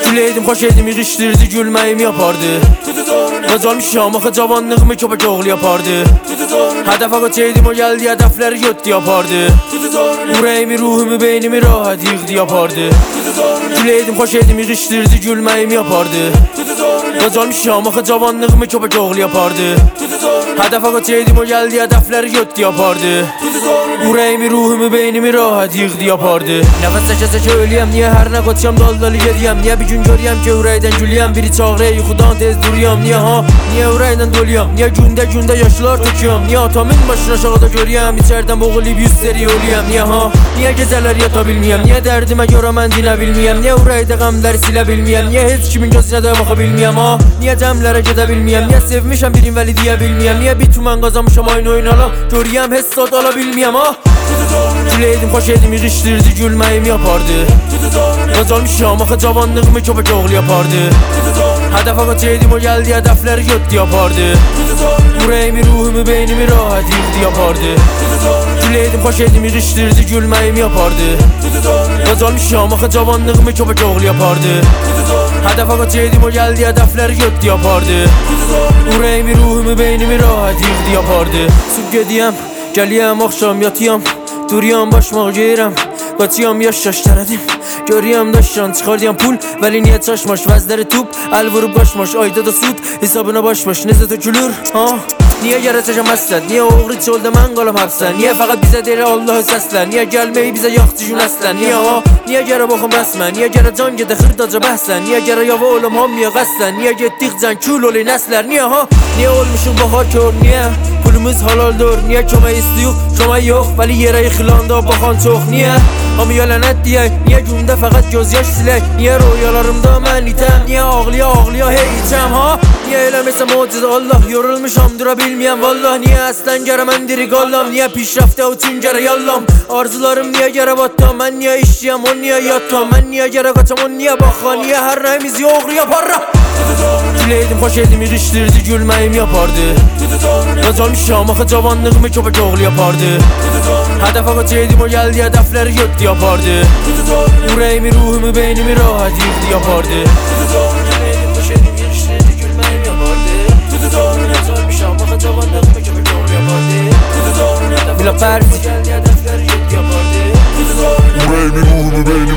Güleydim, xoş edim, yığışdırdı, gülməyimi yapardı. Qazanmışam axı cavanlığımı köpək oğlu yapardı. Hədəf ağacaydım, o gəldi, hədəfləri götdü yapardı. Ürəyimi, ruhumu, beynimi rahat yığdı yapardı. Güleydim, xoş edim, yığışdırdı, gülməyimi yapardı. Qazanmışam axı cavanlığımı köpək oğlu yapardı. Hədəf ağacaydım, o gəldi, hədəfləri götdü yapardı. Ürəyimi, ruhumu, beynimi rahat yığdı yapardı. Nəfəs çəkə-çəkə ölüyəm, niyə hər nə qoçyam dal-dalı gediyəm? Niyə bir gün görüyəm ki ürəkdən gülüyəm? Biri çağırır, yuxudan tez duruyam. Niyə ha? Niyə ürəkdən doluyam? Niyə gündə yaşlar töküyəm? Niyə atamın başına aşağıda görüyəm? İçərdən boğulub yüzləri ölüyəm. Niyə ha? Niyə gecələr yata bilməyəm? Niyə dərdimə görə mən dinə bilməyəm? Niyə ürəkdə qəmləri silə bilməyəm? Niyə heç kimin gözünə də baxa bilməyəm ha? Niyə cəmlərə gedə bilməyəm? Niyə sevmişəm birin vəli deyə bilməyəm? Niyə bir tümən qazanmışam aynı oynala? Görüyəm heç sad ala bilməyəm ha? Güleydim, xoş edim, yığışdırdı, gülməyimi yapardı. Qazanmışam axı cavanlığımı köpək oğlu yapardı. Hədəf ağacaydım, o gəldi, hədəfləri götdü yapardı. Ürəyimi, ruhumu, beynimi rahat yığdı yapardı. Güleydim, xoş edim, yığışdırdı, gülməyimi yapardı. Qazanmışam axı cavanlığımı köpək oğlu yapardı. Hədəf ağacaydım, o gəldi, hədəfləri götdü yapardı. Ürəyimi, ruhumu, beynimi rahat yığdı yapardı. Süb gediyəm, gəliyəm, axşam yatıyam. Duruyam, başmaq geyirəm, qaçıyam, yaş tərədim. Görüyəm daşdan çıxardıyam pul, vəli niyə çaşmaş? Vəzləri tup, əl vurub qaşmaş. Ayda da sud, hesabına başmaş, necə tökülür, ha? Niyə gələcəkəm əslən? Niyə oğru çöldə mən qalam həbsən? Niyə fəqət bizə deyir Allahı səslən? Niyə gəlməyi bizə yaxçı gün əslən? Niyə ha? Niyə gərə baxım rəsmən? Niyə gərə can gedə xırdaca bəhsən? Niyə gərə yava olum hamıya qəslən? Niyə getdikcən kül oli nəslər? Niyə ha? Niyə olmuşum baha kör? Niyə? Pulumuz halaldır, niyə kömək istəyik? Kömək yox, vəli yerə yıxılanda baxan çox. Niyə? Hamıya lənət deyək, niyə gündə fəqət göz yaş silək? Niyə röyalarımda mən itəm? Niyə ağlaya hey içəm ha? Niyə eləməsə mucize Allah? Yorulmuşam, dura bilməyəm vallah. Niyə əslən gərə mən dirik Allahım? Niyə pişrafdə üçün gərə yallam? Arzularım niyə gərə battam? Mən niyə işləyəm, o niyə yattam? Mən niyə gərə qaçam, o niyə baxa? Niyə hər rəyimiz yoğru yaparra? Güleydim, xoş edim, yığışdırdı, gülməyimi yapardı. Qazanmışam axı cavanlığımı köpək oğlu yapardı. Hədəf ağacaydım, o gəldi, hədəfləri götdü yapardı. Ürəyimi, ruhumu, beynimi rahat yığdı yapardı. Güleydim, xoş edim, yığışdırdı, gülməyimi yapardı. Qazanmışam axı cavanlığımı köpək oğlu yapardı. Bila Pərzi, gəldi, hədəfləri götdü yapardı. Ürəyimi, ruhumu, beynimi